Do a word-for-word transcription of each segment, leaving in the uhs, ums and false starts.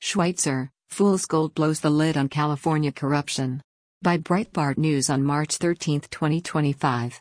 Schweitzer, Fool's Gold blows the lid on California corruption. By Breitbart News on March thirteenth, twenty twenty-five.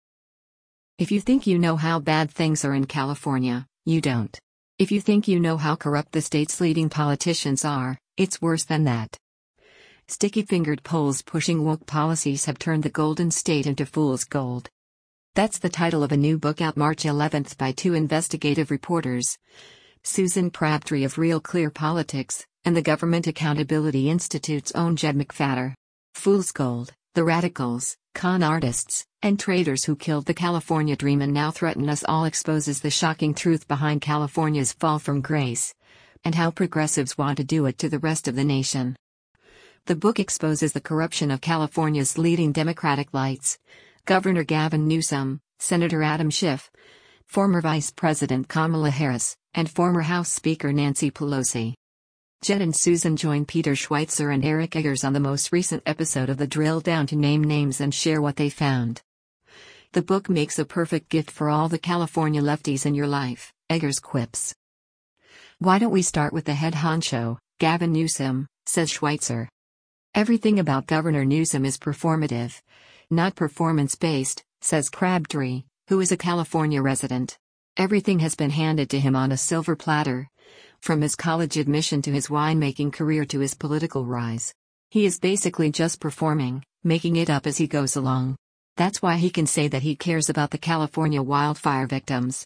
If you think you know how bad things are in California, you don't. If you think you know how corrupt the state's leading politicians are, it's worse than that. Sticky-fingered polls pushing woke policies have turned the Golden State into fool's gold. That's the title of a new book out March eleventh by two investigative reporters, Susan Crabtree of Real Clear Politics, and the Government Accountability Institute's own Jed McPhatter. Fool's Gold: The Radicals, Con Artists, and Traitors Who Killed the California Dream and Now Threaten Us All exposes the shocking truth behind California's fall from grace, and how progressives want to do it to the rest of the nation. The book exposes the corruption of California's leading Democratic lights, Governor Gavin Newsom, Senator Adam Schiff, former Vice President Kamala Harris, and former House Speaker Nancy Pelosi. Jed and Susan join Peter Schweitzer and Eric Eggers on the most recent episode of The Drill Down to name names and share what they found. The book makes a perfect gift for all the California lefties in your life, Eggers quips. Why don't we start with the head honcho, Gavin Newsom, says Schweitzer. Everything about Governor Newsom is performative, not performance-based, says Crabtree, who is a California resident. Everything has been handed to him on a silver platter, from his college admission to his winemaking career to his political rise. He is basically just performing, making it up as he goes along. That's why he can say that he cares about the California wildfire victims.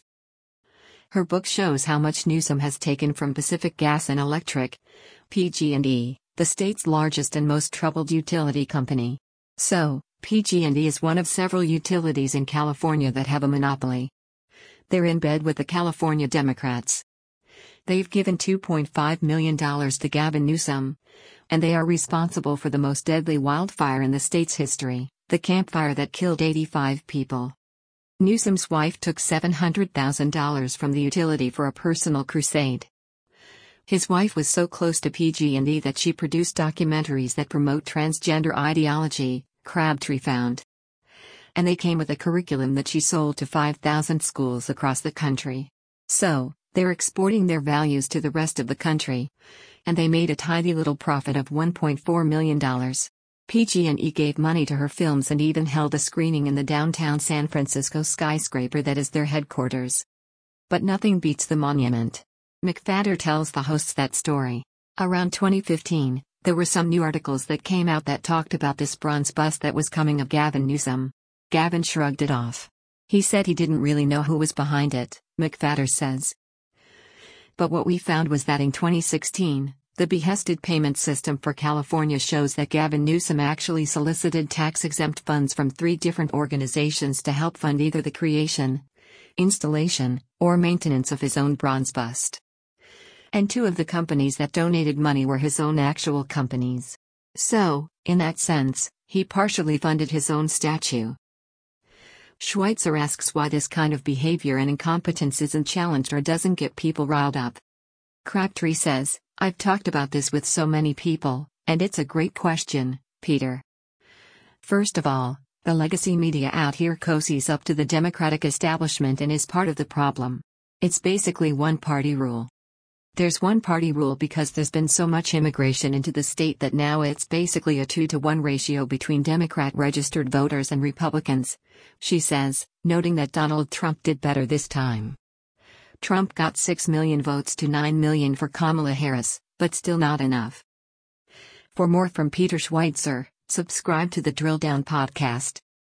Her book shows how much Newsom has taken from Pacific Gas and Electric, P G and E, the state's largest and most troubled utility company. So, P G and E is one of several utilities in California that have a monopoly. They're in bed with the California Democrats. They've given two point five million dollars to Gavin Newsom, and they are responsible for the most deadly wildfire in the state's history, the Camp Fire that killed eighty-five people. Newsom's wife took seven hundred thousand dollars from the utility for a personal crusade. His wife was so close to P G and E that she produced documentaries that promote transgender ideology, Crabtree found. And they came with a curriculum that she sold to five thousand schools across the country. So, they're exporting their values to the rest of the country. And they made a tidy little profit of one point four million dollars. P G and E gave money to her films and even held a screening in the downtown San Francisco skyscraper that is their headquarters. But nothing beats the monument. McPhatter tells the hosts that story. Around twenty fifteen, there were some new articles that came out that talked about this bronze bust that was coming of Gavin Newsom. Gavin shrugged it off. He said he didn't really know who was behind it, McPhatter says. But what we found was that in twenty sixteen, the behested payment system for California shows that Gavin Newsom actually solicited tax-exempt funds from three different organizations to help fund either the creation, installation, or maintenance of his own bronze bust. And two of the companies that donated money were his own actual companies. So, in that sense, he partially funded his own statue. Schweitzer asks why this kind of behavior and incompetence isn't challenged or doesn't get people riled up. Crabtree says, I've talked about this with so many people, and it's a great question, Peter. First of all, the legacy media out here cozies up to the Democratic establishment and is part of the problem. It's basically one-party rule. There's one-party rule because there's been so much immigration into the state that now it's basically a two to one ratio between Democrat-registered voters and Republicans, she says, noting that Donald Trump did better this time. Trump got six million votes to nine million for Kamala Harris, but still not enough. For more from Peter Schweitzer, subscribe to the Drill Down podcast.